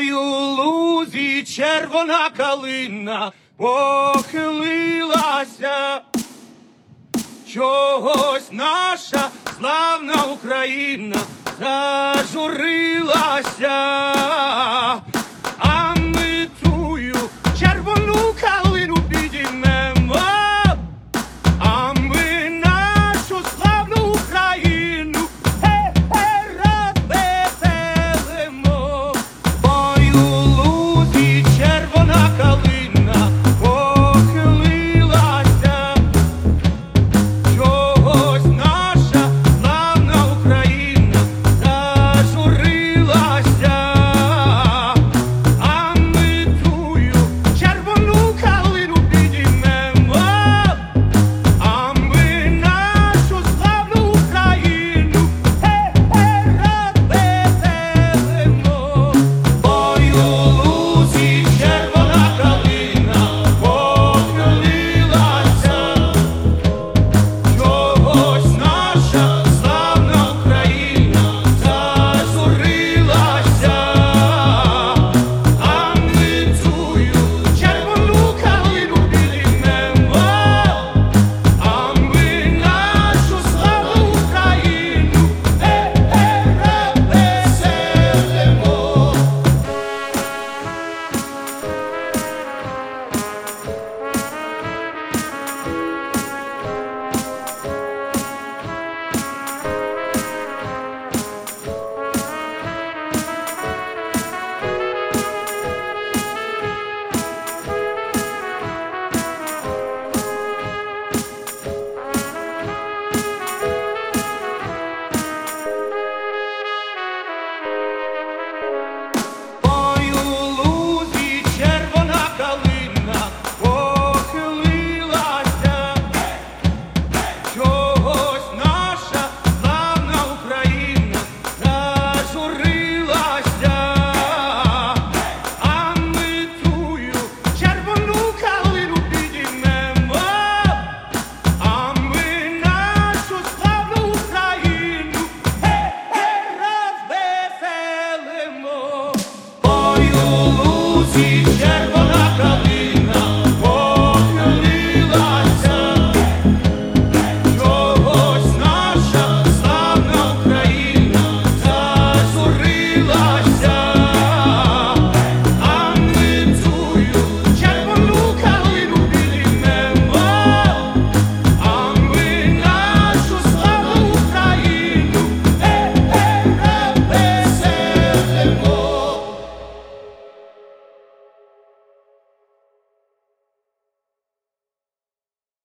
Ой, у лузі червона калина похилилася, чогось наша славна Україна зажурилася, а ми тую червону калину підіймемо, а ми нашу славну Україну розвеселимо. Ой, у лузі червона калина похилилася, чогось наша славна Україна зажурилася, а ми тую червону калину підіймемо, а ми нашу славну Україну розвеселимо. Ой, у лузі червона калина похилилася, чогось наша славна Україна зажурилася, а ми тую червону калину підіймемо, а ми нашу славну Україну розвеселимо. Ой, у лузі червона калина похилилася, чогось наша славна Україна зажурилася, а ми тую червону калину підіймемо, а ми нашу славну Україну розвеселимо. Ой, у лузі червона